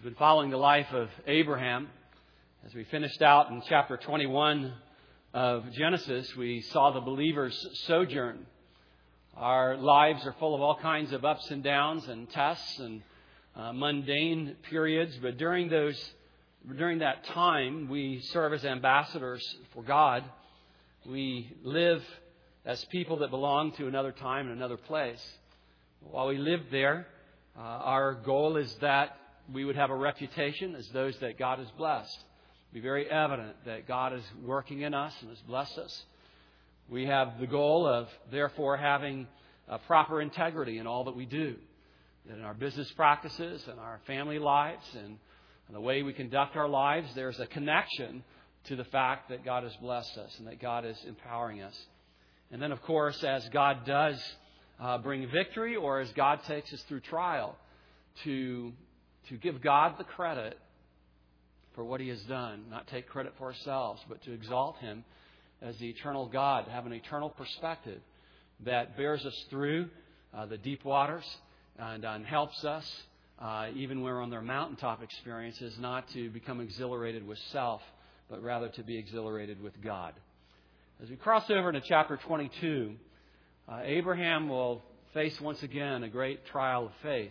We've been following the life of Abraham. As we finished out in chapter 21 of Genesis, we saw the believer's sojourn. Our lives are full of all kinds of ups and downs and tests and mundane periods. But during that time, we serve as ambassadors for God. We live as people that belong to another time and another place. While we live there, our goal is that we would have a reputation as those that God has blessed. Be very evident that God is working in us and has blessed us. We have the goal of, therefore, having a proper integrity in all that we do. That in our business practices and our family lives and the way we conduct our lives, there's a connection to the fact that God has blessed us and that God is empowering us. And then, of course, as God does bring victory, or as God takes us through trial, to give God the credit for what He has done. Not take credit for ourselves, but to exalt Him as the eternal God. Have an eternal perspective that bears us through the deep waters and helps us, even when we're on their mountaintop experiences, not to become exhilarated with self, but rather to be exhilarated with God. As we cross over into chapter 22, Abraham will face once again a great trial of faith.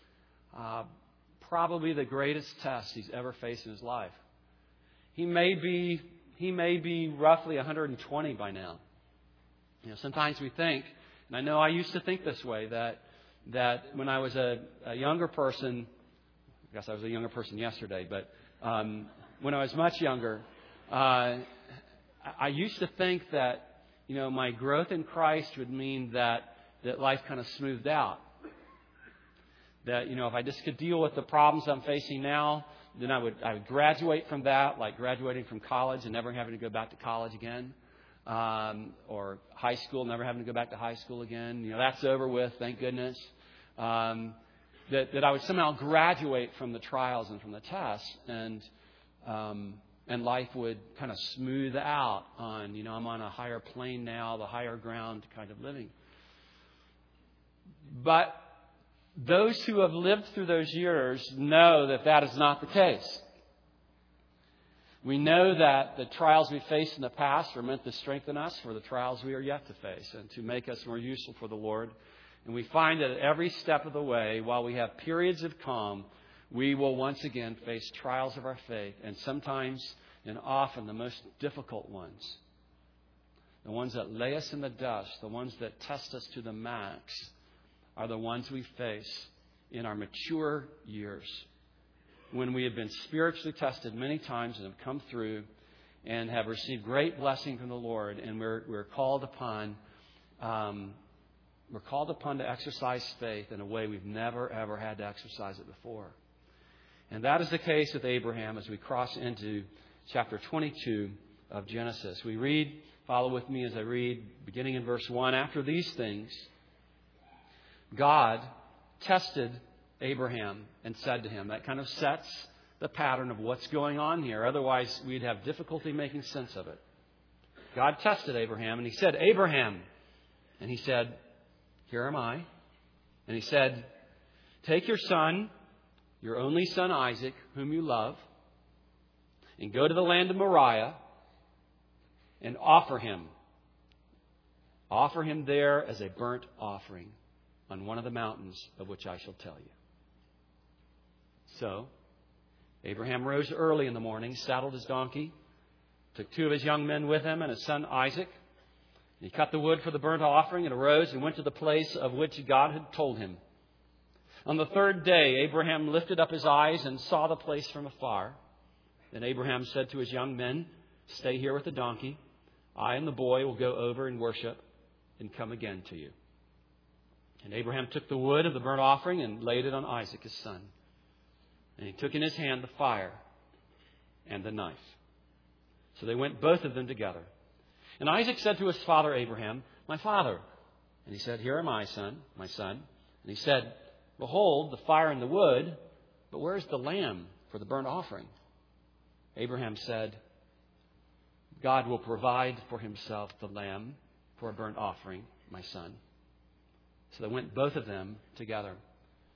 Probably the greatest test he's ever faced in his life. He may be roughly 120 by now. Sometimes we think, and I know I used to think this way, that when I was a younger person, I guess I was a younger person yesterday, but when I was much younger, I used to think that my growth in Christ would mean that life kind of smoothed out. That, if I just could deal with the problems I'm facing now, then I would graduate from that, like graduating from college and never having to go back to college again. Or high school, never having to go back to high school again. That's over with, thank goodness. That I would somehow graduate from the trials and from the tests, and life would kind of smooth out on, I'm on a higher plane now, the higher ground kind of living. But those who have lived through those years know that is not the case. We know that the trials we faced in the past are meant to strengthen us for the trials we are yet to face and to make us more useful for the Lord. And we find that at every step of the way, while we have periods of calm, we will once again face trials of our faith, and sometimes and often the most difficult ones. The ones that lay us in the dust, the ones that test us to the max, are the ones we face in our mature years, when we have been spiritually tested many times and have come through and have received great blessing from the Lord, and we're called upon to exercise faith in a way we've never ever had to exercise it before. And that is the case with Abraham as we cross into chapter 22 of Genesis. We read, follow with me as I read, beginning in verse 1. After these things, God tested Abraham and said to him. That kind of sets the pattern of what's going on here. Otherwise, we'd have difficulty making sense of it. God tested Abraham, and He said, Abraham. And he said, here am I. And He said, take your son, your only son Isaac, whom you love, and go to the land of Moriah and offer him. Offer him there as a burnt offering on one of the mountains of which I shall tell you. So, Abraham rose early in the morning, saddled his donkey, took 2 of his young men with him and his son Isaac. He cut the wood for the burnt offering and arose and went to the place of which God had told him. On the 3rd day, Abraham lifted up his eyes and saw the place from afar. Then Abraham said to his young men, stay here with the donkey. I and the boy will go over and worship and come again to you. And Abraham took the wood of the burnt offering and laid it on Isaac, his son. And he took in his hand the fire and the knife. So they went both of them together. And Isaac said to his father Abraham, my father. And he said, here am I, son, my son. And he said, behold, the fire and the wood, but where is the lamb for the burnt offering? Abraham said, God will provide for Himself the lamb for a burnt offering, my son. So they went both of them together.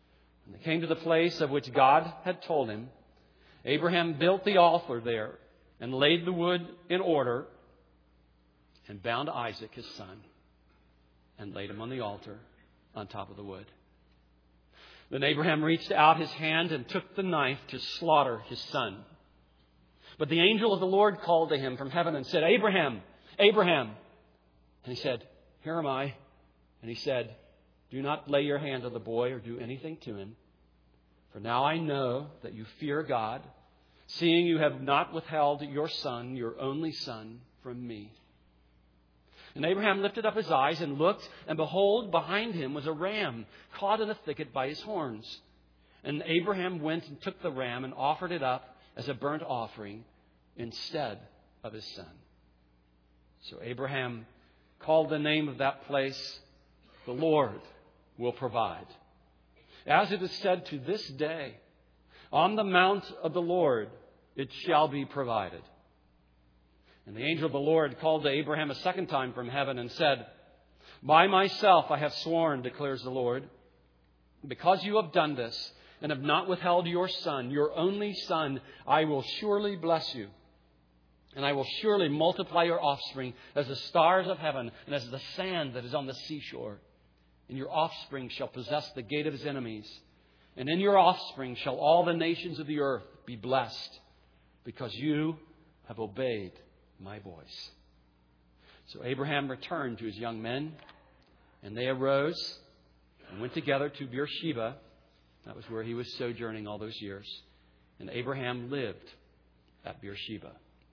When they came to the place of which God had told him, Abraham built the altar there and laid the wood in order and bound Isaac, his son, and laid him on the altar on top of the wood. Then Abraham reached out his hand and took the knife to slaughter his son. But the angel of the Lord called to him from heaven and said, Abraham, Abraham. And he said, Here am I. And he said, Do not lay your hand on the boy or do anything to him. For now I know that you fear God, seeing you have not withheld your son, your only son, from me. And Abraham lifted up his eyes and looked, and behold, behind him was a ram caught in a thicket by his horns. And Abraham went and took the ram and offered it up as a burnt offering instead of his son. So Abraham called the name of that place, The Lord Will Provide. As it is said to this day, On the mount of the Lord it shall be provided. And the angel of the Lord called to Abraham a second time from heaven and said, By myself I have sworn, declares the Lord, because you have done this and have not withheld your son, your only son, I will surely bless you. And I will surely multiply your offspring as the stars of heaven and as the sand that is on the seashore. And your offspring shall possess the gate of his enemies. And in your offspring shall all the nations of the earth be blessed, because you have obeyed my voice. So Abraham returned to his young men, and they arose and went together to Beersheba. That was where he was sojourning all those years. And Abraham lived at Beersheba.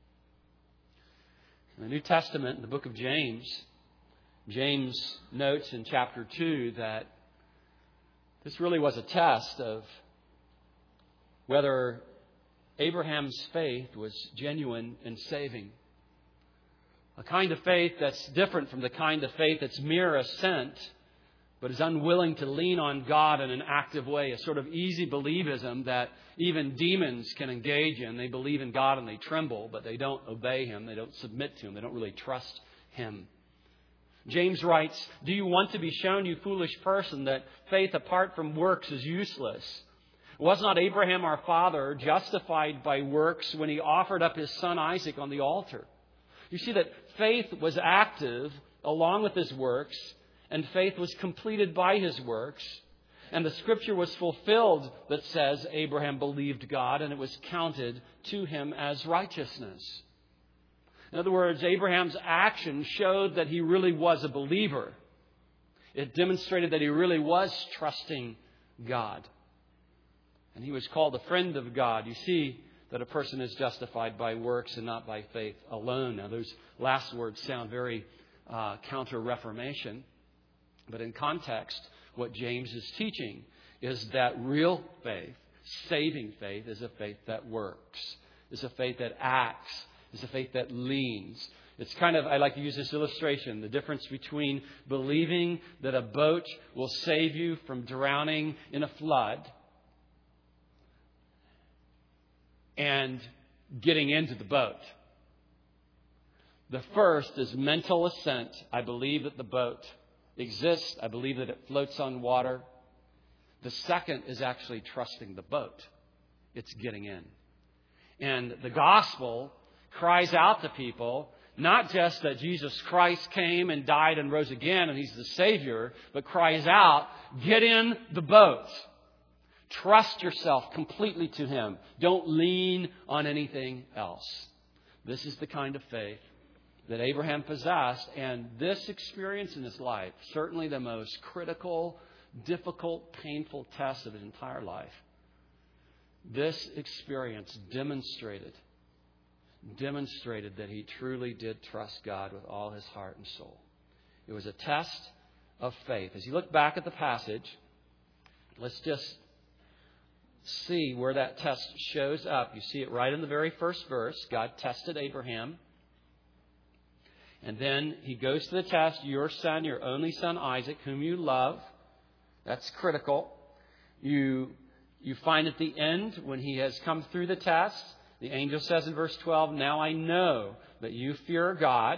In the New Testament, in the book of James, James notes in chapter 2 that this really was a test of whether Abraham's faith was genuine and saving. A kind of faith that's different from the kind of faith that's mere assent, but is unwilling to lean on God in an active way. A sort of easy believism that even demons can engage in. They believe in God and they tremble, but they don't obey Him. They don't submit to Him. They don't really trust Him. James writes, Do you want to be shown, you foolish person, that faith apart from works is useless? Was not Abraham our father justified by works when he offered up his son Isaac on the altar? You see that faith was active along with his works, and faith was completed by his works. And the scripture was fulfilled that says Abraham believed God and it was counted to him as righteousness. In other words, Abraham's action showed that he really was a believer. It demonstrated that he really was trusting God. And he was called a friend of God. You see that a person is justified by works and not by faith alone. Now, those last words sound very counter-Reformation. But in context, what James is teaching is that real faith, saving faith, is a faith that works, is a faith that acts, is a faith that leans. It's kind of, I like to use this illustration, the difference between believing that a boat will save you from drowning in a flood and getting into the boat. The first is mental assent. I believe that the boat exists. I believe that it floats on water. The second is actually trusting the boat. It's getting in. And the gospel cries out to people, not just that Jesus Christ came and died and rose again and He's the Savior, but cries out, get in the boat. Trust yourself completely to Him. Don't lean on anything else. This is the kind of faith that Abraham possessed, and this experience in his life, certainly the most critical, difficult, painful test of his entire life, this experience demonstrated that he truly did trust God with all his heart and soul. It was a test of faith. As you look back at the passage, let's just see where that test shows up. You see it right in the very first verse. God tested Abraham. And then He goes to the test, your son, your only son Isaac, whom you love. That's critical. You find at the end, when he has come through the test, the angel says in verse 12, Now I know that you fear God,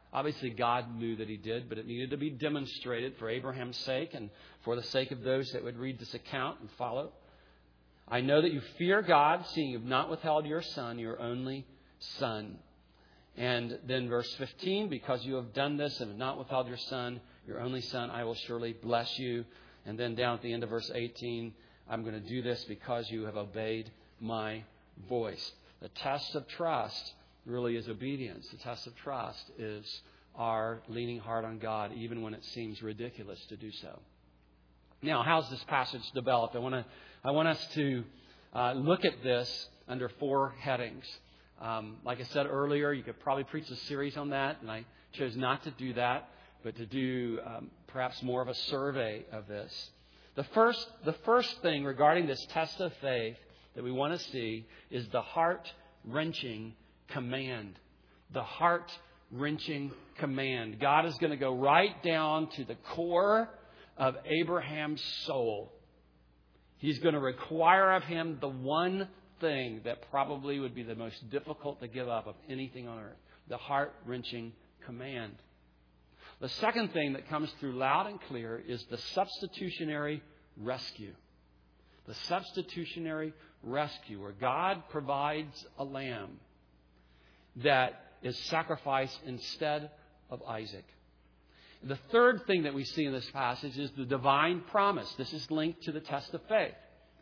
Obviously, God knew that He did, but it needed to be demonstrated for Abraham's sake and for the sake of those that would read this account and follow. I know that you fear God, seeing you have not withheld your son, your only son. And then verse 15, because you have done this and have not withheld your son, your only son, I will surely bless you. And then down at the end of verse 18, I'm going to do this because you have obeyed my voice. The test of trust really is obedience. The test of trust is our leaning hard on God, even when it seems ridiculous to do so. Now, how's this passage developed? I want us to look at this under 4 headings. Like I said earlier, you could probably preach a series on that, and I chose not to do that, but to do perhaps more of a survey of this. The first thing regarding this test of faith that we want to see is the heart-wrenching command. The heart-wrenching command. God is going to go right down to the core of Abraham's soul. He's going to require of him the one thing that probably would be the most difficult to give up of anything on earth. The heart-wrenching command. The second thing that comes through loud and clear is the substitutionary rescue. The substitutionary rescue, where God provides a lamb that is sacrificed instead of Isaac. The third thing that we see in this passage is the divine promise. This is linked to the test of faith.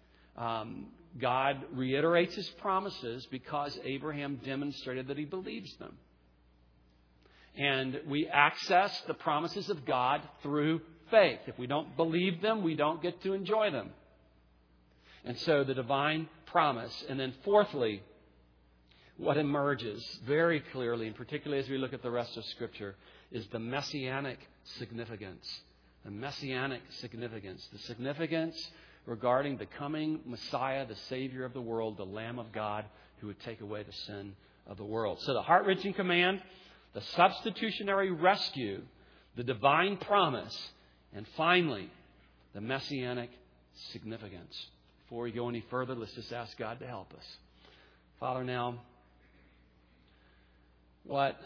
God reiterates His promises because Abraham demonstrated that he believes them. And we access the promises of God through faith. If we don't believe them, we don't get to enjoy them. And so the divine promise. And then fourthly, what emerges very clearly, and particularly as we look at the rest of Scripture, is the messianic significance. The messianic significance. The significance regarding the coming Messiah, the Savior of the world, the Lamb of God who would take away the sin of the world. So the heart-wrenching command, the substitutionary rescue, the divine promise, and finally, the messianic significance. Before we go any further, let's just ask God to help us. Father, now, what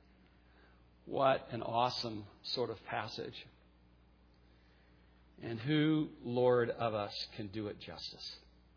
an awesome sort of passage. And who, Lord, of us can do it justice?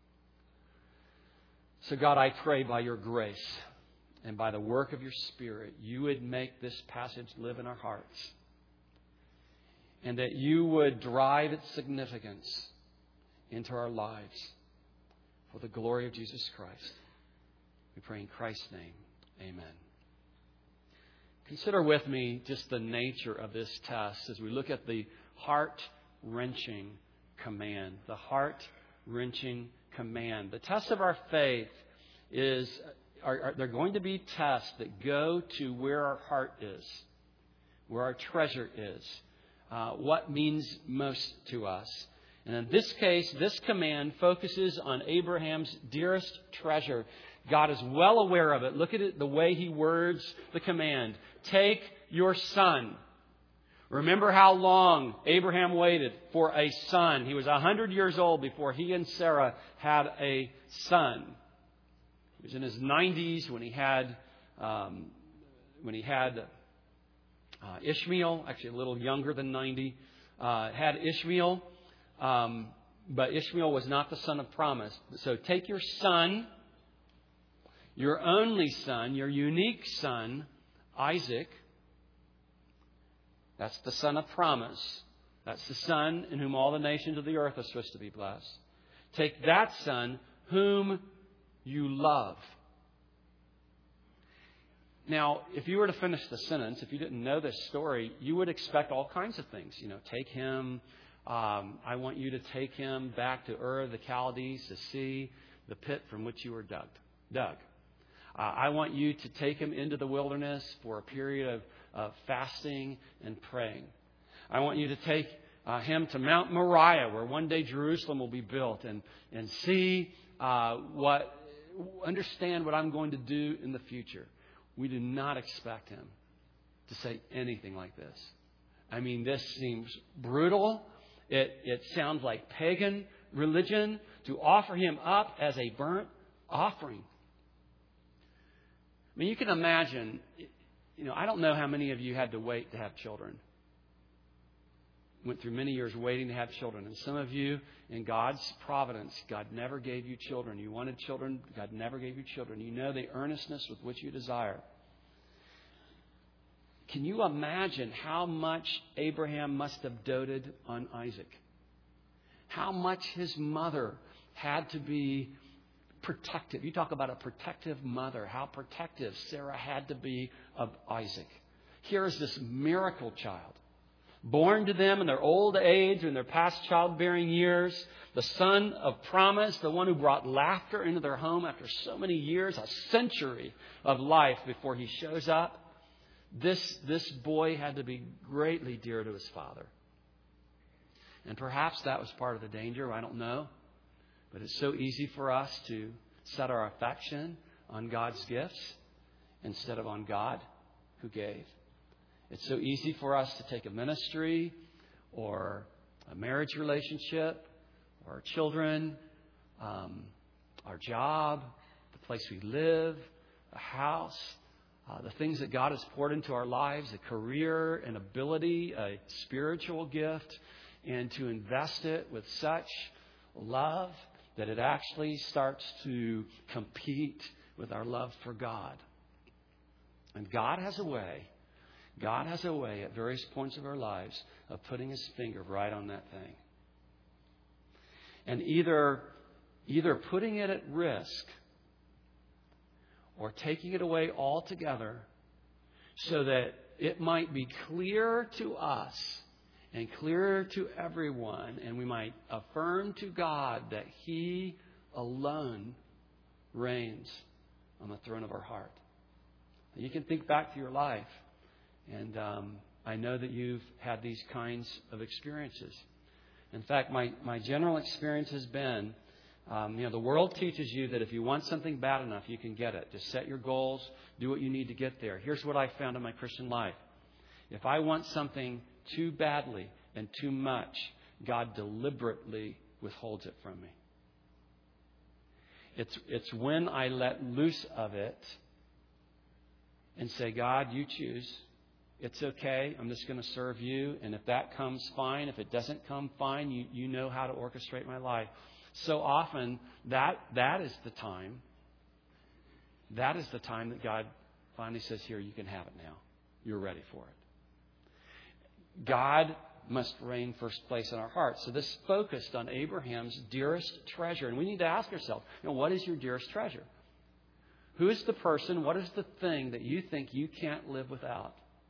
So God, I pray by your grace and by the work of your Spirit, you would make this passage live in our hearts. And that you would drive its significance into our lives for the glory of Jesus Christ. We pray in Christ's name. Amen. Consider with me just the nature of this test as we look at the heart-wrenching command. The heart-wrenching command. The test of our faith is, they're going to be tests that go to where our heart is, where our treasure is, what means most to us. And in this case, this command focuses on Abraham's dearest treasure. God is well aware of it. Look at it, the way He words the command. Take your son. Remember how long Abraham waited for a son. He was 100 years old before he and Sarah had a son. He was in his 90s when he had Ishmael, actually a little younger than 90, had Ishmael. But Ishmael was not the son of promise. So take your son, your only son, your unique son, Isaac. That's the son of promise. That's the son in whom all the nations of the earth are supposed to be blessed. Take that son whom you love. Now, if you were to finish the sentence, if you didn't know this story, you would expect all kinds of things. Take him. I want you to take him back to Ur of the Chaldees to see the pit from which you were dug. I want you to take him into the wilderness for a period of fasting and praying. I want you to take him to Mount Moriah, where one day Jerusalem will be built, and see understand what I'm going to do in the future. We do not expect him to say anything like this. I mean, this seems brutal. It sounds like pagan religion to offer him up as a burnt offering. I mean, you can imagine I don't know how many of you had to wait to have children. Went through many years waiting to have children. And some of you, in God's providence, God never gave you children. You wanted children. God never gave you children. You know the earnestness with which you desire. Can you imagine how much Abraham must have doted on Isaac? How much his mother had to be protective. You talk about a protective mother. How protective Sarah had to be of Isaac. Here is this miracle child, born to them in their old age, in their past childbearing years, the son of promise, the one who brought laughter into their home after so many years, a century of life before he shows up. This boy had to be greatly dear to his father. And perhaps that was part of the danger. I don't know. But it's so easy for us to set our affection on God's gifts instead of on God who gave. It's so easy for us to take a ministry or a marriage relationship or our children, our job, the place we live, a house, the things that God has poured into our lives, a career, an ability, a spiritual gift, and to invest it with such love that it actually starts to compete with our love for God. And God has a way at various points of our lives of putting His finger right on that thing. And either putting it at risk or taking it away altogether so that it might be clear to us and clearer to everyone, and we might affirm to God that He alone reigns on the throne of our heart. You can think back to your life, and I know that you've had these kinds of experiences. In fact, my general experience has been, the world teaches you that if you want something bad enough, you can get it. Just set your goals, do what you need to get there. Here's what I found in my Christian life. If I want something too badly and too much, God deliberately withholds it from me. It's when I let loose of it and say, God, you choose. It's okay. I'm just going to serve you. And if that comes, fine. If it doesn't come, fine. You know how to orchestrate my life. So often, that is the time. That is the time that God finally says, here, you can have it now. You're ready for it. God must reign first place in our hearts. So this focused on Abraham's dearest treasure. And we need to ask ourselves, what is your dearest treasure? Who is the person? What is the thing that you think you can't live without?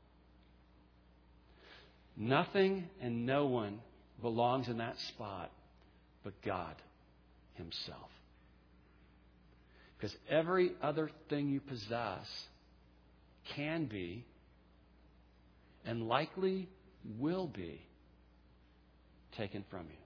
Nothing and no one belongs in that spot but God Himself. Because every other thing you possess can be and likely will be taken from you.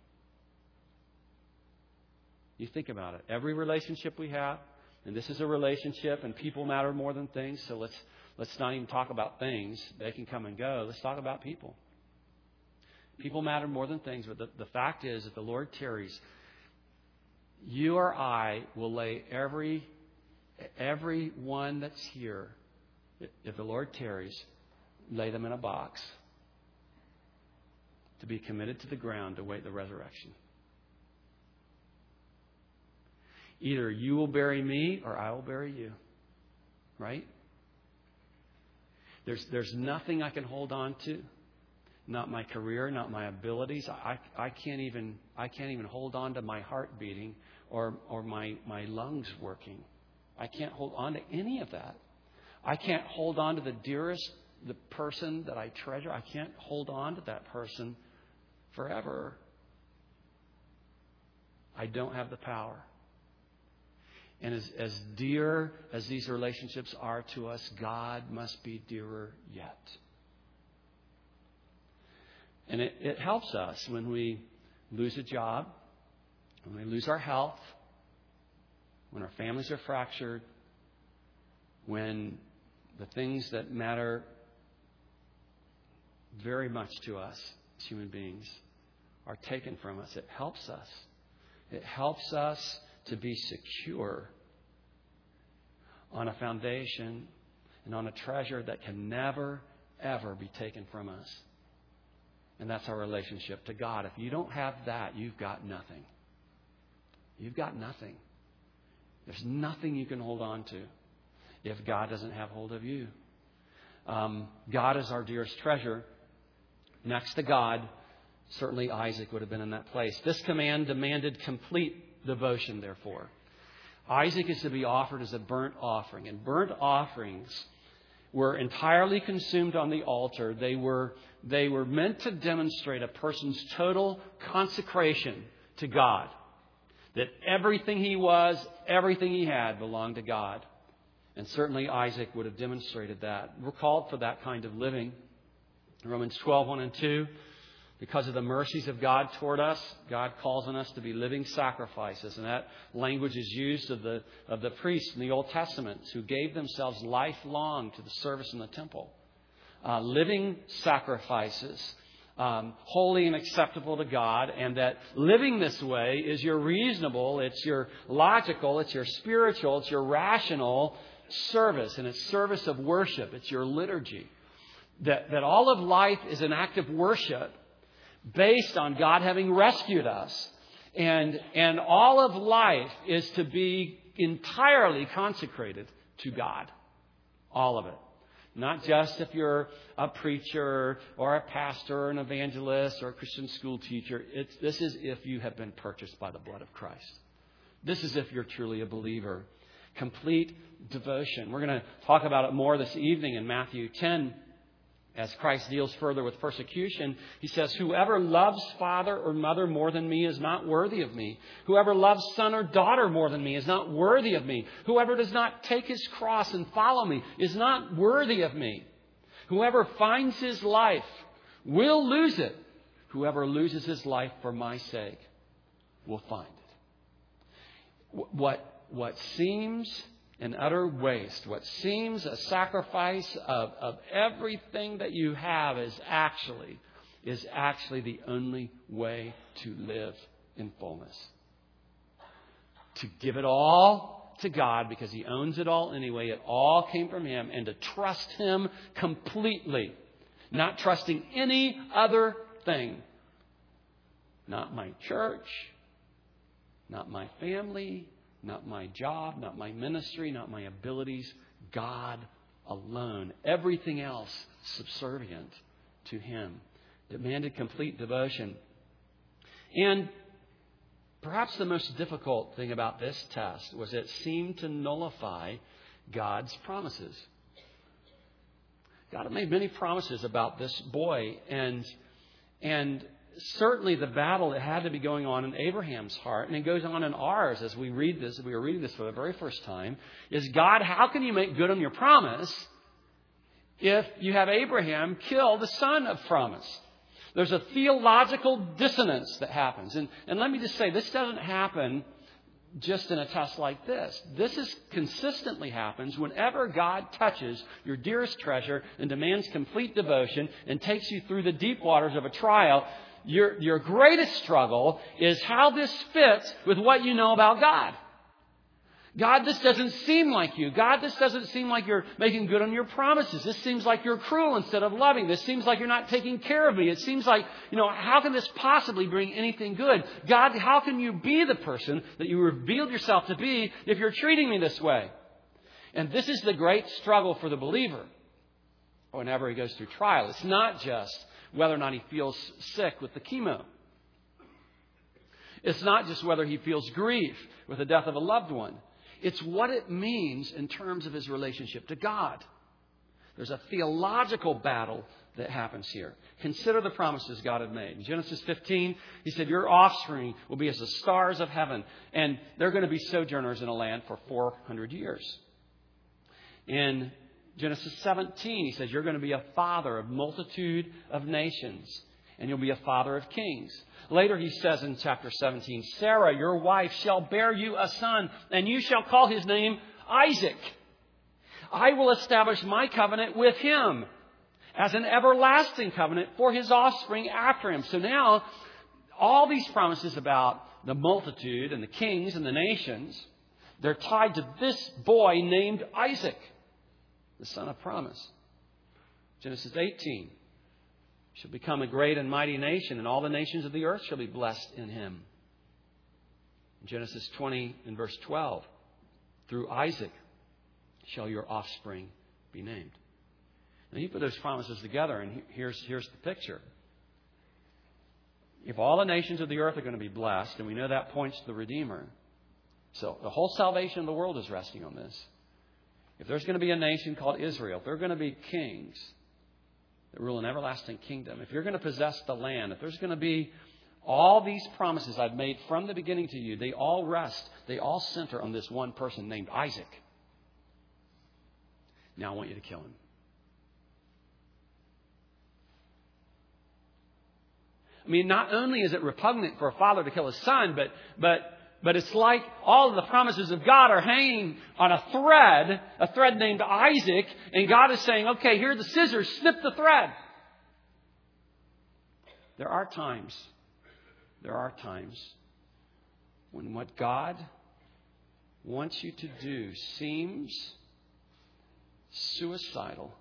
You think about it. Every relationship we have, and this is a relationship, and people matter more than things, so let's not even talk about things. They can come and go. Let's talk about people. People matter more than things, but the fact is that the Lord tarries. You or I will lay every one that's here, if the Lord tarries, lay them in a box to be committed to the ground to wait the resurrection. Either you will bury me or I will bury you. Right? There's nothing I can hold on to. Not my career, not my abilities. I can't even hold on to my heart beating or my lungs working. I can't hold on to any of that. I can't hold on to the person that I treasure. I can't hold on to that person forever. I don't have the power. And as dear as these relationships are to us, God must be dearer yet. And it helps us when we lose a job, when we lose our health, when our families are fractured, when the things that matter very much to us as human beings are taken from us. It helps us. It helps us to be secure on a foundation and on a treasure that can never, ever be taken from us. And that's our relationship to God. If you don't have that, you've got nothing. You've got nothing. There's nothing you can hold on to if God doesn't have hold of you. God is our dearest treasure. Next to God, certainly Isaac would have been in that place. This command demanded complete devotion, therefore. Isaac is to be offered as a burnt offering. And burnt offerings were entirely consumed on the altar. They were meant to demonstrate a person's total consecration to God. That everything he was, everything he had belonged to God. And certainly Isaac would have demonstrated that. We're called for that kind of living. Romans 12:1 and 2. Because of the mercies of God toward us, God calls on us to be living sacrifices. And that language is used of the priests in the Old Testament who gave themselves lifelong to the service in the temple. Living sacrifices, holy and acceptable to God. And that living this way is your reasonable, it's your logical, it's your spiritual, it's your rational service. And it's service of worship. It's your liturgy. That all of life is an act of worship based on God having rescued us. And all of life is to be entirely consecrated to God. All of it. Not just if you're a preacher or a pastor or an evangelist or a Christian school teacher. This is if you have been purchased by the blood of Christ. This is if you're truly a believer. Complete devotion. We're going to talk about it more this evening in Matthew 10. As Christ deals further with persecution, he says, whoever loves father or mother more than me is not worthy of me. Whoever loves son or daughter more than me is not worthy of me. Whoever does not take his cross and follow me is not worthy of me. Whoever finds his life will lose it. Whoever loses his life for my sake will find it. What seems an utter waste, what seems a sacrifice of everything that you have is actually the only way to live in fullness. To give it all to God because He owns it all anyway. It all came from Him. And to trust Him completely. Not trusting any other thing. Not my church. Not my family. Not my job, not my ministry, not my abilities. God alone. Everything else subservient to Him. Demanded complete devotion. And perhaps the most difficult thing about this test was it seemed to nullify God's promises. God had made many promises about this boy, and certainly the battle that had to be going on in Abraham's heart, and it goes on in ours as we read this, we were reading this for the very first time, is God, how can you make good on your promise if you have Abraham kill the son of promise? There's a theological dissonance that happens. And let me just say, this doesn't happen just in a test like this. This consistently happens whenever God touches your dearest treasure and demands complete devotion and takes you through the deep waters of a trial. Your greatest struggle is how this fits with what you know about God. God, this doesn't seem like you. God, this doesn't seem like you're making good on your promises. This seems like you're cruel instead of loving. This seems like you're not taking care of me. It seems like, how can this possibly bring anything good? God, how can you be the person that you revealed yourself to be if you're treating me this way? And this is the great struggle for the believer whenever he goes through trial. It's not just whether or not he feels sick with the chemo. It's not just whether he feels grief with the death of a loved one. It's what it means in terms of his relationship to God. There's a theological battle that happens here. Consider the promises God had made. In Genesis 15, He said, your offspring will be as the stars of heaven, and they're going to be sojourners in a land for 400 years. In Genesis 17, He says, you're going to be a father of multitude of nations, and you'll be a father of kings. Later He says in chapter 17, Sarah, your wife, shall bear you a son, and you shall call his name Isaac. I will establish my covenant with him as an everlasting covenant for his offspring after him. So now, all these promises about the multitude and the kings and the nations, they're tied to this boy named Isaac. the son of promise. Genesis 18. Shall become a great and mighty nation, and all the nations of the earth shall be blessed in him. Genesis 20 and verse 12. Through Isaac shall your offspring be named. Now you put those promises together, and here's the picture. If all the nations of the earth are going to be blessed, and we know that points to the Redeemer, so the whole salvation of the world is resting on this. If there's going to be a nation called Israel, if there are going to be kings that rule an everlasting kingdom, if you're going to possess the land, if there's going to be all these promises I've made from the beginning to you, they all rest, they all center on this one person named Isaac. Now I want you to kill him. I mean, not only is it repugnant for a father to kill his son, but it's like all of the promises of God are hanging on a thread named Isaac, and God is saying, okay, here are the scissors, snip the thread. There are times when what God wants you to do seems suicidal,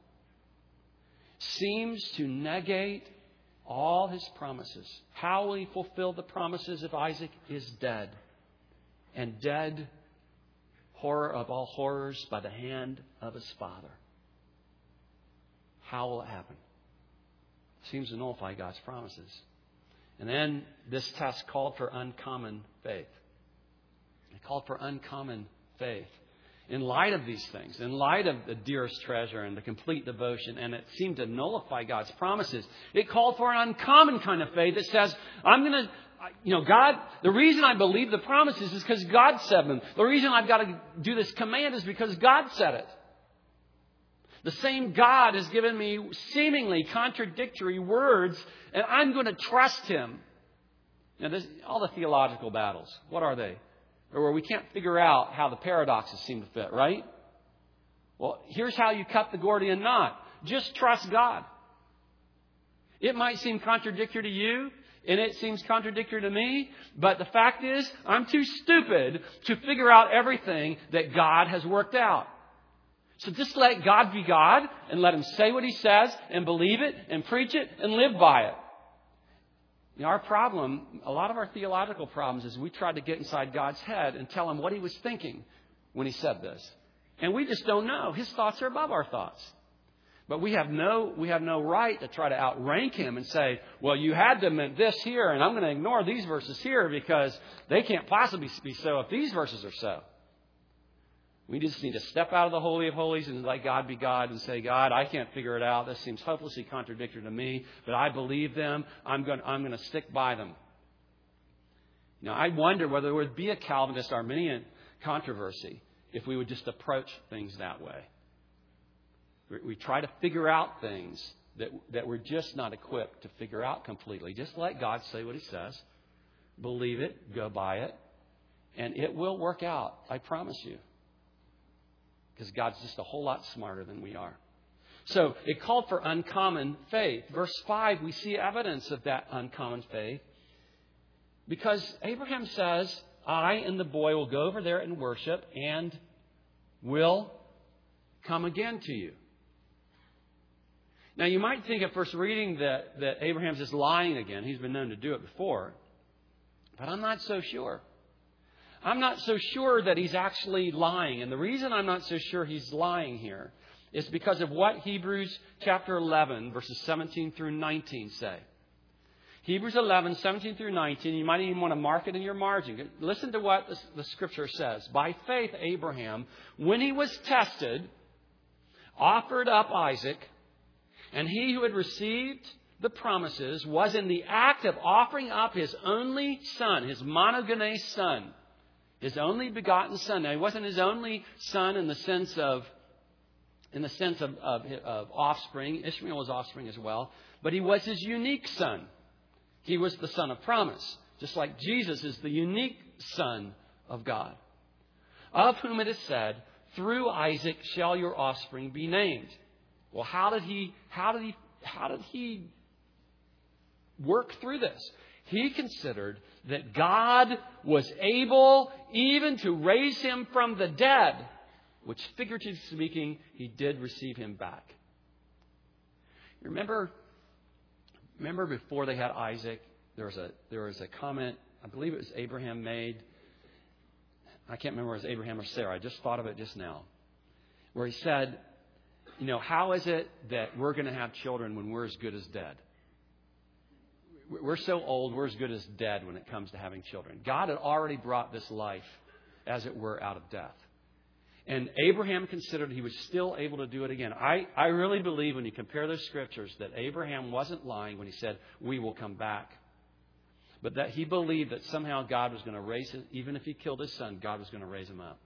seems to negate all his promises. How will he fulfill the promises if Isaac is dead? And dead, horror of all horrors, by the hand of his father. How will it happen? Seems to nullify God's promises. And then this test called for uncommon faith. It called for uncommon faith. In light of these things, in light of the dearest treasure and the complete devotion, and it seemed to nullify God's promises, it called for an uncommon kind of faith that says, God, the reason I believe the promises is because God said them. The reason I've got to do this command is because God said it. The same God has given me seemingly contradictory words, and I'm going to trust Him. Now, all the theological battles, what are they? Or where we can't figure out how the paradoxes seem to fit, right? Well, here's how you cut the Gordian knot. Just trust God. It might seem contradictory to you, and it seems contradictory to me, but the fact is, I'm too stupid to figure out everything that God has worked out. So just let God be God, and let Him say what He says, and believe it, and preach it, and live by it. Our problem, a lot of our theological problems, is we try to get inside God's head and tell Him what He was thinking when He said this. And we just don't know. His thoughts are above our thoughts. But we have no right to try to outrank Him and say, well, you had to meant this here, and I'm going to ignore these verses here because they can't possibly be so if these verses are so. We just need to step out of the Holy of Holies and let God be God and say, God, I can't figure it out. This seems hopelessly contradictory to me, but I believe them. I'm going to stick by them. Now, I wonder whether there would be a Calvinist-Arminian controversy if we would just approach things that way. We try to figure out things that we're just not equipped to figure out completely. Just let God say what He says. Believe it. Go by it. And it will work out. I promise you. Because God's just a whole lot smarter than we are. So it called for uncommon faith. Verse 5, we see evidence of that uncommon faith. Because Abraham says, I and the boy will go over there and worship and will come again to you. Now you might think at first reading that Abraham's just lying again. He's been known to do it before. But I'm not so sure. I'm not so sure that he's actually lying. And the reason I'm not so sure he's lying here is because of what Hebrews chapter 11, verses 17 through 19 say. Hebrews 11, 17 through 19, you might even want to mark it in your margin. Listen to what the Scripture says. By faith, Abraham, when he was tested, offered up Isaac, and he who had received the promises was in the act of offering up his only son, his monogenes son. His only begotten son. Now, he wasn't his only son in the sense of offspring. Ishmael was offspring as well. But he was his unique son. He was the son of promise. Just like Jesus is the unique son of God. Of whom it is said, through Isaac shall your offspring be named. Well, how did he work through this? He considered that God was able even to raise him from the dead. which figuratively speaking, he did receive him back. Remember before they had Isaac, there was a comment, I believe it was Abraham made. I can't remember if it was Abraham or Sarah. I just thought of it just now. Where he said, how is it that we're going to have children when we're as good as dead? We're so old, we're as good as dead when it comes to having children. God had already brought this life, as it were, out of death. And Abraham considered he was still able to do it again. I really believe when you compare those scriptures that Abraham wasn't lying when he said, we will come back. But that he believed that somehow God was going to raise him, even if he killed his son, God was going to raise him up.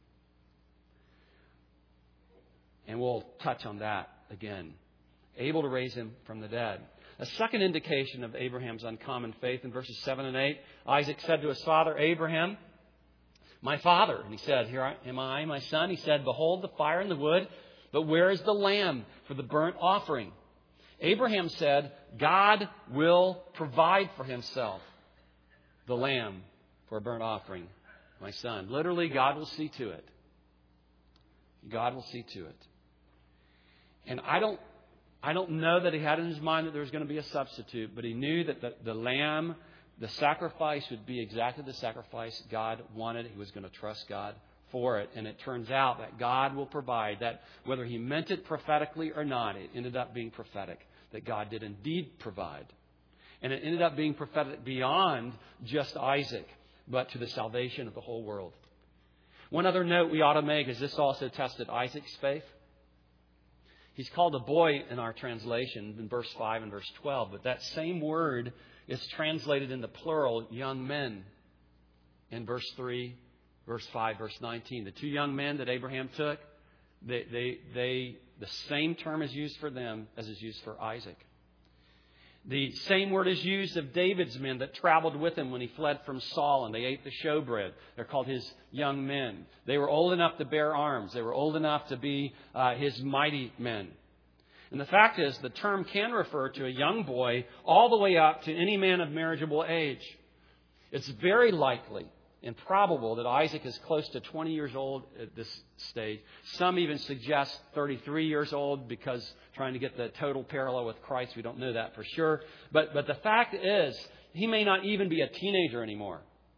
And we'll touch on that again. Able to raise him from the dead. A second indication of Abraham's uncommon faith in verses 7 and 8, Isaac said to his father Abraham, my father. And he said, here am I, my son. He said, behold the fire and the wood, but where is the lamb for the burnt offering? Abraham said, God will provide for himself the lamb for a burnt offering, my son. Literally, God will see to it. God will see to it. And I don't know that he had in his mind that there was going to be a substitute, but he knew that the lamb, the sacrifice would be exactly the sacrifice God wanted. He was going to trust God for it. And it turns out that God will provide that, whether he meant it prophetically or not, it ended up being prophetic, that God did indeed provide. And it ended up being prophetic beyond just Isaac, but to the salvation of the whole world. One other note we ought to make is this also tested Isaac's faith. He's called a boy in our translation in verse 5 and verse 12, but that same word is translated in the plural, young men, in verse 3, verse 5, verse 19. The two young men that Abraham took, the same term is used for them as is used for Isaac. The same word is used of David's men that traveled with him when he fled from Saul and they ate the showbread. They're called his young men. They were old enough to bear arms. They were old enough to be his mighty men. And the fact is, the term can refer to a young boy all the way up to any man of marriageable age. It's very likely and probable that Isaac is close to 20 years old at this stage. Some even suggest 33 years old because trying to get the total parallel with Christ. We don't know that for sure. But the fact is, he may not even be a teenager anymore.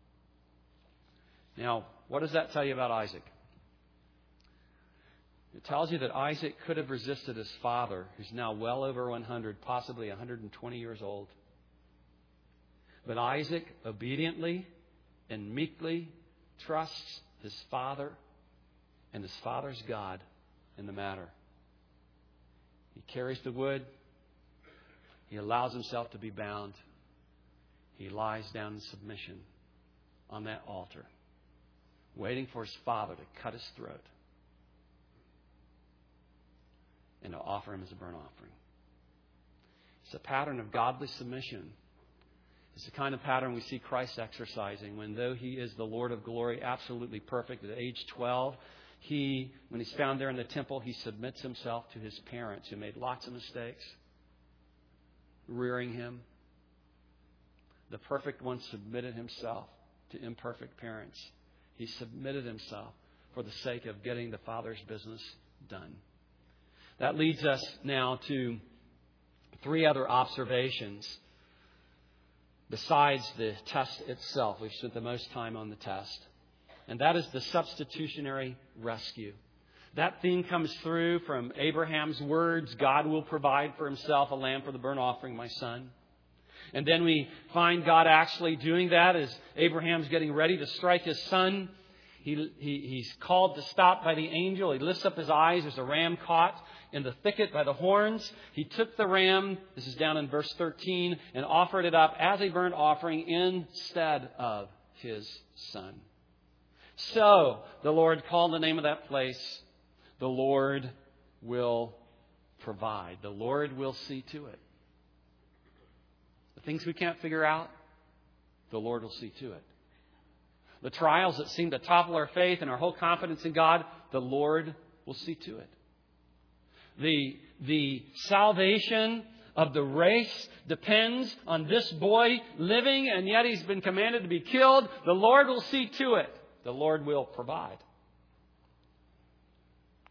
Now, what does that tell you about Isaac? It tells you that Isaac could have resisted his father, who's now well over 100, possibly 120 years old. But Isaac obediently and meekly trusts his father and his father's God in the matter. He carries the wood. He allows himself to be bound. He lies down in submission on that altar, waiting for his father to cut his throat and to offer him as a burnt offering. It's a pattern of godly submission. It's the kind of pattern we see Christ exercising when, though he is the Lord of glory, absolutely perfect, at age 12, when he's found there in the temple, he submits himself to his parents who made lots of mistakes, rearing him. The perfect one submitted himself to imperfect parents. He submitted himself for the sake of getting the Father's business done. That leads us now to three other observations besides the test itself. We've spent the most time on the test. And that is the substitutionary rescue. That theme comes through from Abraham's words, God will provide for himself a lamb for the burnt offering, my son. And then we find God actually doing that as Abraham's getting ready to strike his son. He's called to stop by the angel. He lifts up his eyes. There's a ram caught in the thicket by the horns. He took the ram, this is down in verse 13, and offered it up as a burnt offering instead of his son. So the Lord called the name of that place, the Lord will provide. The Lord will see to it. The things we can't figure out, the Lord will see to it. The trials that seem to topple our faith and our whole confidence in God, the Lord will see to it. The salvation of the race depends on this boy living, and yet he's been commanded to be killed. The Lord will see to it. The Lord will provide.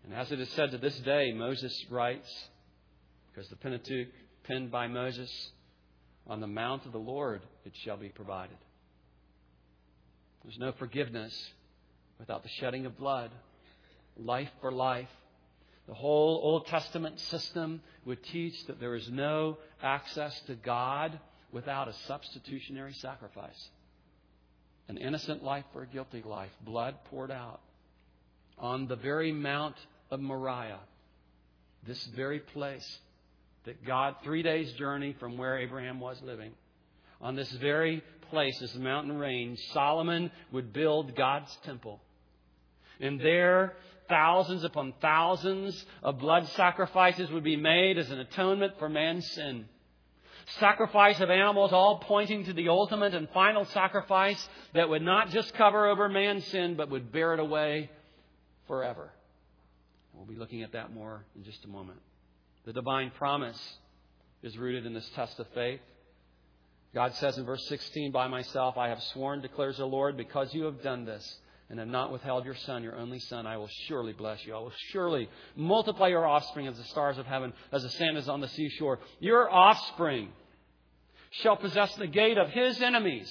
And as it is said to this day, Moses writes, because the Pentateuch penned by Moses, on the mount of the Lord it shall be provided. There's no forgiveness without the shedding of blood. Life for life. The whole Old Testament system would teach that there is no access to God without a substitutionary sacrifice. An innocent life for a guilty life. Blood poured out. On the very Mount of Moriah, this very place that God, 3 days' journey from where Abraham was living, on this very place, this mountain range, Solomon would build God's temple. And there, thousands upon thousands of blood sacrifices would be made as an atonement for man's sin. Sacrifice of animals, all pointing to the ultimate and final sacrifice that would not just cover over man's sin, but would bear it away forever. We'll be looking at that more in just a moment. The divine promise is rooted in this test of faith. God says in verse 16, by myself I have sworn, declares the Lord, because you have done this and have not withheld your son, your only son, I will surely bless you. I will surely multiply your offspring as the stars of heaven, as the sand is on the seashore. Your offspring shall possess the gate of his enemies.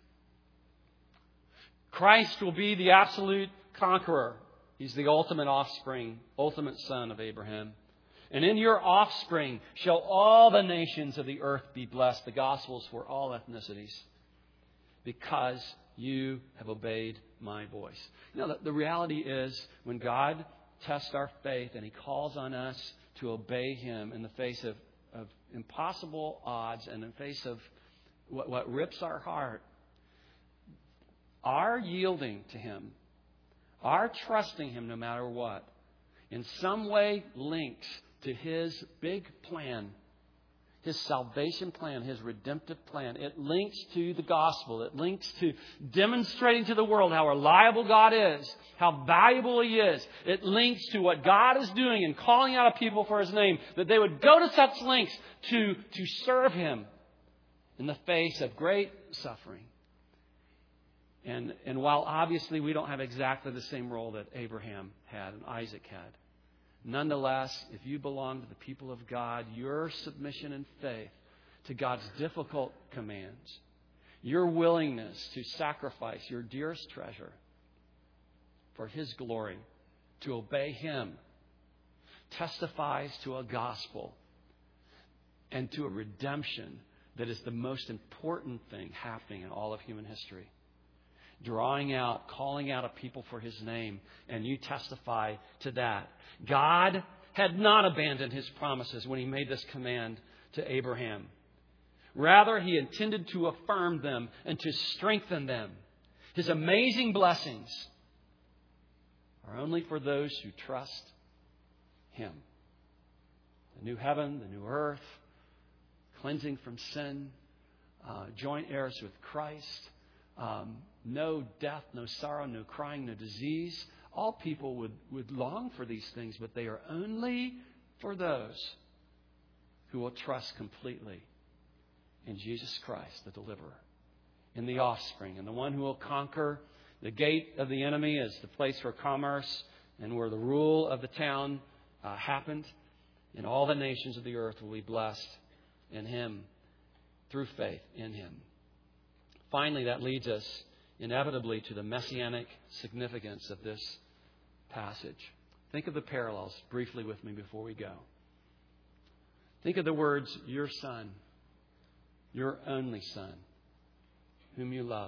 Christ will be the absolute conqueror. He's the ultimate offspring, ultimate son of Abraham. And in your offspring shall all the nations of the earth be blessed. The gospel's for all ethnicities. Because you have obeyed my voice. You know, the reality is when God tests our faith and He calls on us to obey Him in the face of impossible odds and in the face of what rips our heart, our yielding to Him, our trusting Him no matter what, in some way links to His big plan, His salvation plan, His redemptive plan. It links to the gospel. It links to demonstrating to the world how reliable God is, how valuable He is. It links to what God is doing and calling out a people for His name, that they would go to such lengths to serve Him in the face of great suffering. And while obviously we don't have exactly the same role that Abraham had and Isaac had, nonetheless, if you belong to the people of God, your submission and faith to God's difficult commands, your willingness to sacrifice your dearest treasure for His glory, to obey Him, testifies to a gospel and to a redemption that is the most important thing happening in all of human history. Drawing out, calling out a people for His name, and you testify to that. God had not abandoned His promises when He made this command to Abraham. Rather, He intended to affirm them and to strengthen them. His amazing blessings are only for those who trust Him. The new heaven, the new earth, cleansing from sin, joint heirs with Christ, no death, no sorrow, no crying, no disease. All people would long for these things, but they are only for those who will trust completely in Jesus Christ, the deliverer, in the offspring, and the one who will conquer the gate of the enemy as the place where commerce and where the rule of the town happened. And all the nations of the earth will be blessed in Him through faith in Him. Finally, that leads us inevitably to the messianic significance of this passage. Think of the parallels briefly with me before we go. Think of the words, your son, your only son, whom you love.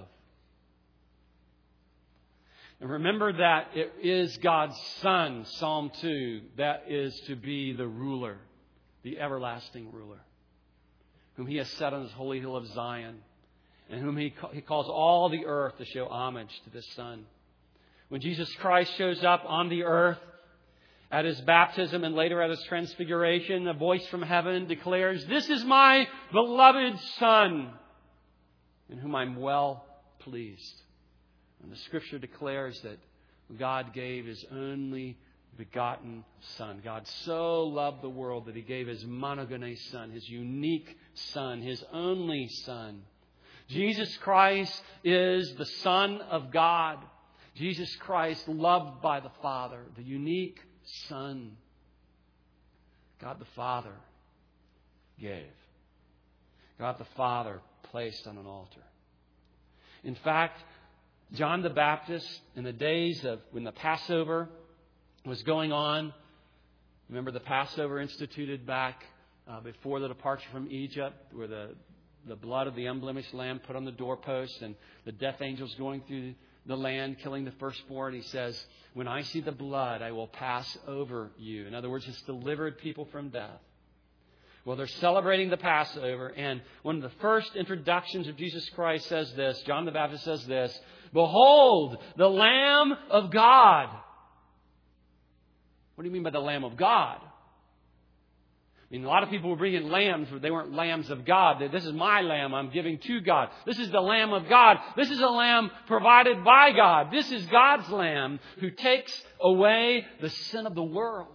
And remember that it is God's Son, Psalm 2, that is to be the ruler, the everlasting ruler, whom He has set on His holy hill of Zion, and whom He calls all the earth to show homage to this Son. When Jesus Christ shows up on the earth at His baptism and later at His transfiguration, a voice from heaven declares, "This is my beloved Son, in whom I'm well pleased." And the Scripture declares that God gave His only begotten Son. God so loved the world that He gave His monogenes Son, His unique Son, His only Son. Jesus Christ is the Son of God. Jesus Christ, loved by the Father, the unique Son. God the Father gave. God the Father placed on an altar. In fact, John the Baptist, in the days of when the Passover was going on, remember the Passover instituted back before the departure from Egypt, where the blood of the unblemished lamb put on the doorpost and the death angels going through the land, killing the firstborn. He says, when I see the blood, I will pass over you. In other words, it's delivered people from death. Well, they're celebrating the Passover, and one of the first introductions of Jesus Christ says this, John the Baptist says this, behold, the Lamb of God. What do you mean by the Lamb of God? I mean, a lot of people were bringing lambs, but they weren't lambs of God. This is my lamb I'm giving to God. This is the Lamb of God. This is a lamb provided by God. This is God's lamb who takes away the sin of the world.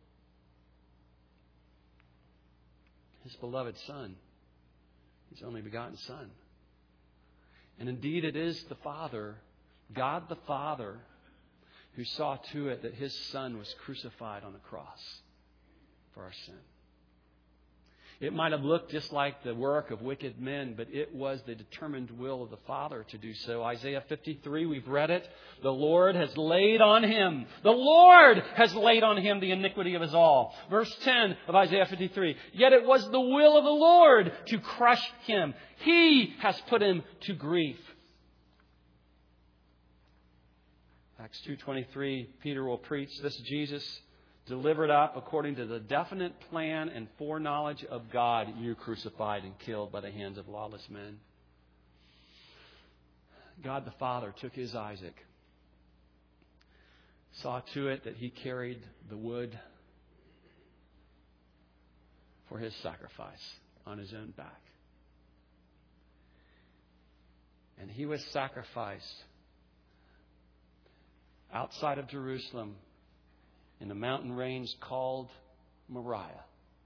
His beloved Son. His only begotten Son. And indeed it is the Father, God the Father, who saw to it that His Son was crucified on the cross for our sin. It might have looked just like the work of wicked men, but it was the determined will of the Father to do so. Isaiah 53, we've read it. The Lord has laid on Him. The Lord has laid on Him the iniquity of us all. Verse 10 of Isaiah 53. Yet it was the will of the Lord to crush Him. He has put Him to grief. Acts 2:23, Peter will preach this Jesus delivered up according to the definite plan and foreknowledge of God, you crucified and killed by the hands of lawless men. God the Father took His Isaac, saw to it that He carried the wood for His sacrifice on His own back. And He was sacrificed outside of Jerusalem in the mountain range called Moriah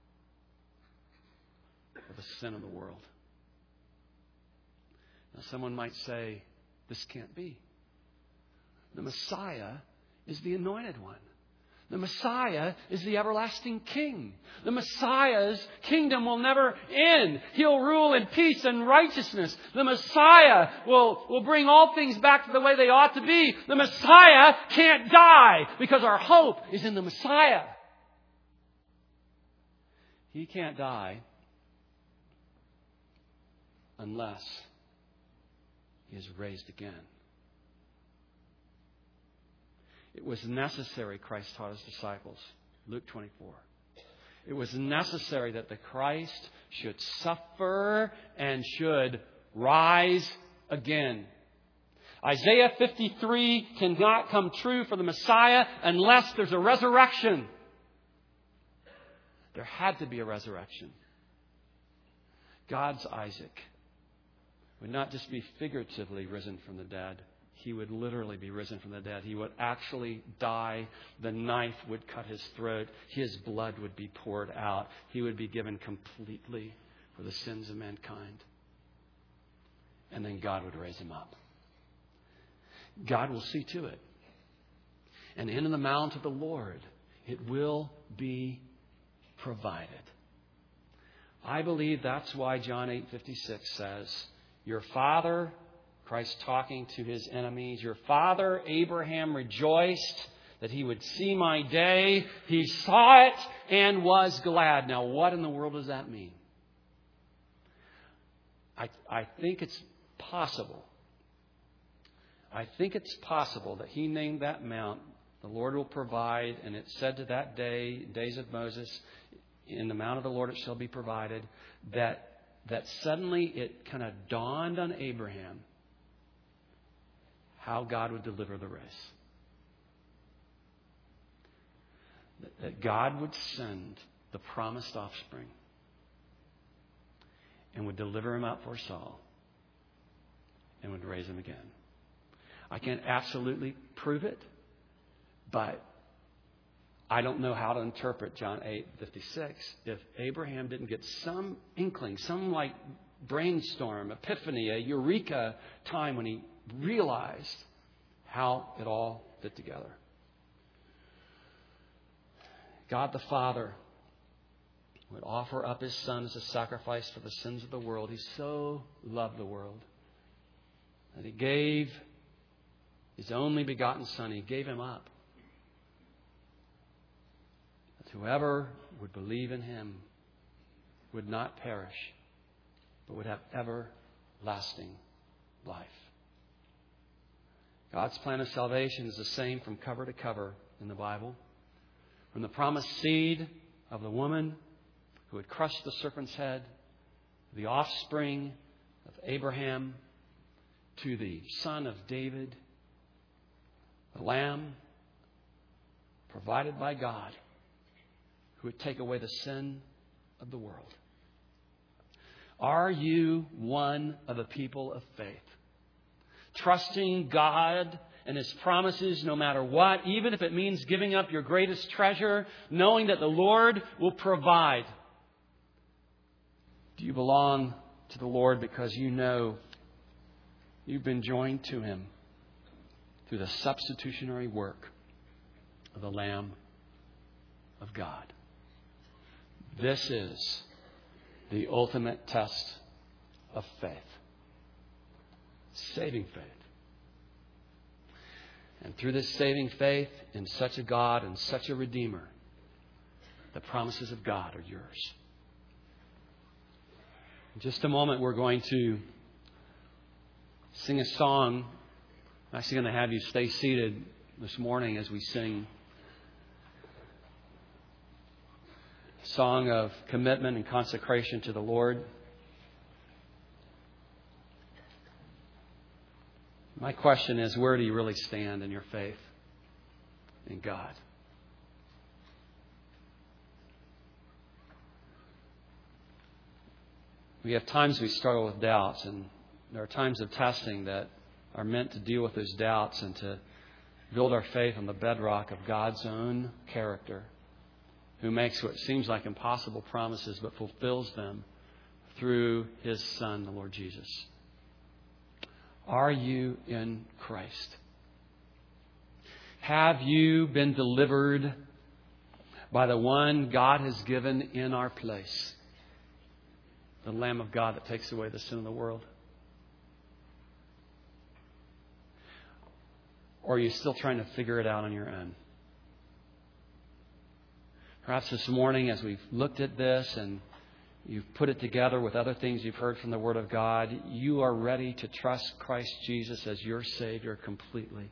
for the sin of the world. Now someone might say, this can't be. The Messiah is the anointed one. The Messiah is the everlasting King. The Messiah's kingdom will never end. He'll rule in peace and righteousness. The Messiah will bring all things back to the way they ought to be. The Messiah can't die because our hope is in the Messiah. He can't die unless He is raised again. It was necessary, Christ taught His disciples, Luke 24. It was necessary that the Christ should suffer and should rise again. Isaiah 53 cannot come true for the Messiah unless there's a resurrection. There had to be a resurrection. God's Isaac would not just be figuratively risen from the dead. He would literally be risen from the dead. He would actually die. The knife would cut His throat. His blood would be poured out. He would be given completely for the sins of mankind. And then God would raise Him up. God will see to it. And in the mount of the Lord, it will be provided. I believe that's why John 8:56 says, your father, Christ talking to His enemies, your father Abraham rejoiced that he would see my day. He saw it and was glad. Now, what in the world does that mean? I think it's possible. I think it's possible that He named that mount, the Lord will provide, and it said to that day, days of Moses, in the mount of the Lord it shall be provided, that suddenly it kind of dawned on Abraham how God would deliver the race. That God would send the promised offspring and would deliver him up for Saul and would raise him again. I can't absolutely prove it, but I don't know how to interpret John 8:56 if Abraham didn't get some inkling, some like brainstorm, epiphany, a eureka time when he realized how it all fit together. God the Father would offer up His Son as a sacrifice for the sins of the world. He so loved the world that He gave His only begotten Son. He gave Him up. That whoever would believe in Him would not perish, but would have everlasting life. God's plan of salvation is the same from cover to cover in the Bible. From the promised seed of the woman who would crush the serpent's head, the offspring of Abraham, to the Son of David, the Lamb provided by God who would take away the sin of the world. Are you one of the people of faith? Trusting God and His promises no matter what, even if it means giving up your greatest treasure, knowing that the Lord will provide. Do you belong to the Lord because you know you've been joined to Him through the substitutionary work of the Lamb of God? This is the ultimate test of faith. Saving faith. And through this saving faith in such a God and such a Redeemer, the promises of God are yours. In just a moment, we're going to sing a song. I'm actually going to have you stay seated this morning as we sing a song of commitment and consecration to the Lord. My question is, where do you really stand in your faith in God? We have times we struggle with doubts, and there are times of testing that are meant to deal with those doubts and to build our faith on the bedrock of God's own character, who makes what seems like impossible promises but fulfills them through His Son, the Lord Jesus. Are you in Christ? Have you been delivered by the one God has given in our place? The Lamb of God that takes away the sin of the world? Or are you still trying to figure it out on your own? Perhaps this morning, as we've looked at this and you've put it together with other things you've heard from the Word of God, you are ready to trust Christ Jesus as your Savior completely.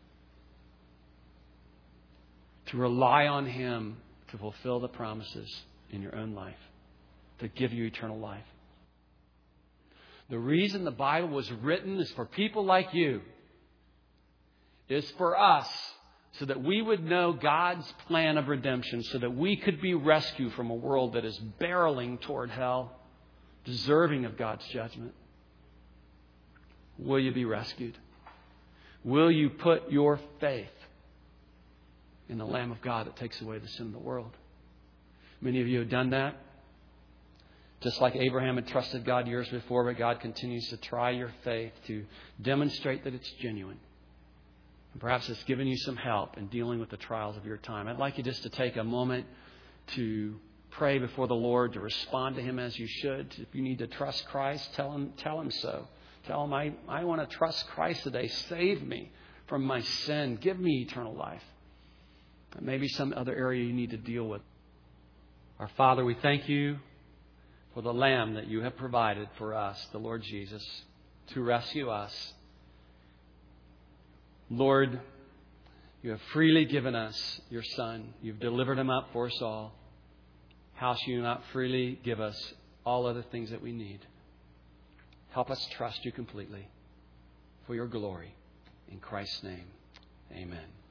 To rely on Him to fulfill the promises in your own life, to give you eternal life. The reason the Bible was written is for people like you. Is for us, so that we would know God's plan of redemption, so that we could be rescued from a world that is barreling toward hell, deserving of God's judgment. Will you be rescued? Will you put your faith in the Lamb of God that takes away the sin of the world? Many of you have done that. Just like Abraham had trusted God years before, but God continues to try your faith to demonstrate that it's genuine. And perhaps it's given you some help in dealing with the trials of your time. I'd like you just to take a moment to pray before the Lord, to respond to Him as you should. If you need to trust Christ, tell Him so. Tell Him, I want to trust Christ today. Save me from my sin. Give me eternal life. And maybe some other area you need to deal with. Our Father, we thank You for the Lamb that You have provided for us, the Lord Jesus, to rescue us. Lord, You have freely given us Your Son. You've delivered Him up for us all. How shall You not freely give us all other things that we need? Help us trust You completely for Your glory. In Christ's name, amen.